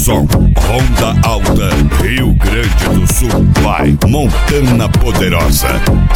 som, Ronda Alta, Rio Grande do Sul. Vai, Montana Poderosa.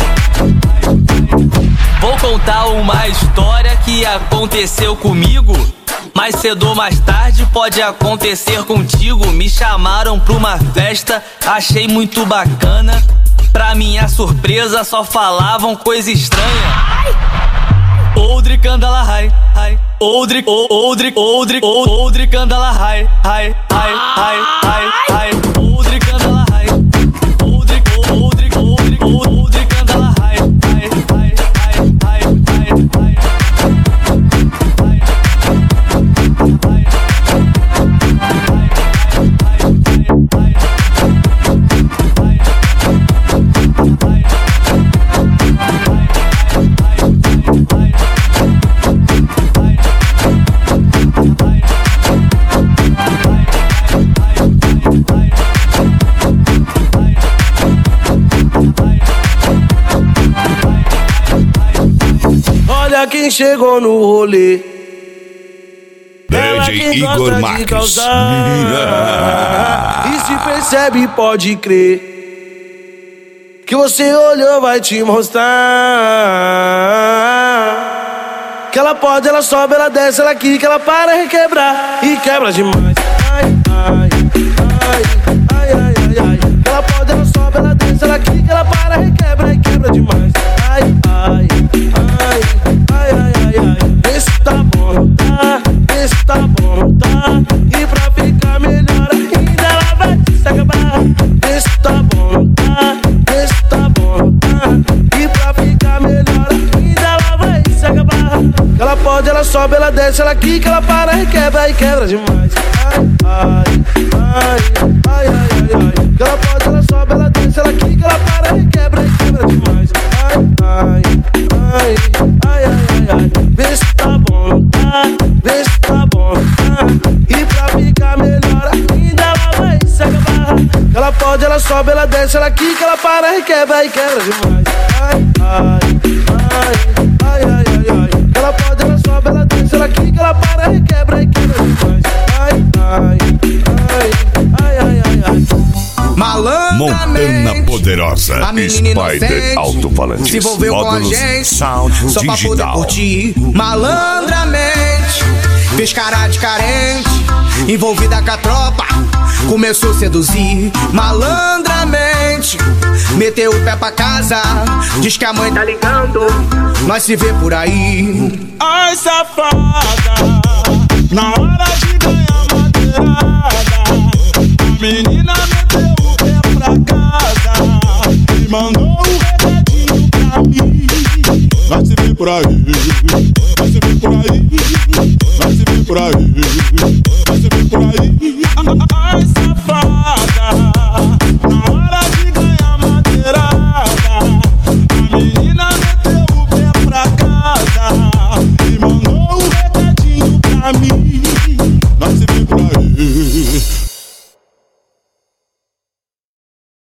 Vou contar uma história que aconteceu comigo. Mais cedo ou mais tarde pode acontecer contigo. Me chamaram pra uma festa, achei muito bacana. Pra minha surpresa só falavam coisa estranha. Oldri candala hai, hai. Oldri, oldri, oldri, oldri candala hai, hai, hai, hai, hai, hai. Oldri candala hai. Oldri, oldri, oldri, oldri candala hai, hai, hai, hai, hai, hai, Olha quem chegou no rolê. Ela DJ quem Igor gosta de Marques. causar. E se percebe, pode crer, que você olhou, vai te mostrar. Que ela pode, ela sobe, ela desce, ela quica, ela para requebrar. E quebra demais. Ai, ai, ai, ai, ai, ai, ai. Que ela pode, ela sobe, ela desce, ela quica, ela para requebra. E quebra demais. Ai, ai, ai, ai, ai, ai, ai. Esse tá bom, tá? Esse tá bom, tá? E pra ficar melhor ainda ela vai se acabar. Esse tá bom, tá? Esse tá bom, tá? E pra ficar melhor ainda ela vai se acabar. Ela pode, ela sobe, ela desce, ela quica, ela para, requebra e quebra demais. Ai, ai, ai, ai, ai, ai, ai. Ela pode, ela sobe, ela desce, ela quica, ela para, requebra e quebra demais. Ai, ai, ai, ai, ai, ai, ai. Vê se tá bom, tá? Vê se tá bom, tá? E pra ficar melhor ainda ela vai se acabar. Ela pode, ela sobe, ela desce, ela quica, ela para, requebra e quebra demais. Ai, ai, ai, ai, ai, ai, ai. Ela pode, ela sobe, ela desce, ela quica, ela para, requebra e quebra demais. Ai, ai, ai, ai, ai, ai, ai. Montana Poderosa. A menina Spider inocente Alto-Falantes. se envolveu com a Módulos gente Sound só pra poder Digital. curtir malandramente. Fez cara de carente, envolvida com a tropa, começou a seduzir malandramente. Meteu o pé pra casa, diz que a mãe tá ligando, nós se vê por aí. Ai, safada, na hora de ganhar madeirada, a menina meteu o pé pra casa e mandou um recadinho pra mim. Nós se vê por aí, nós se vê por aí, nós se vê por aí.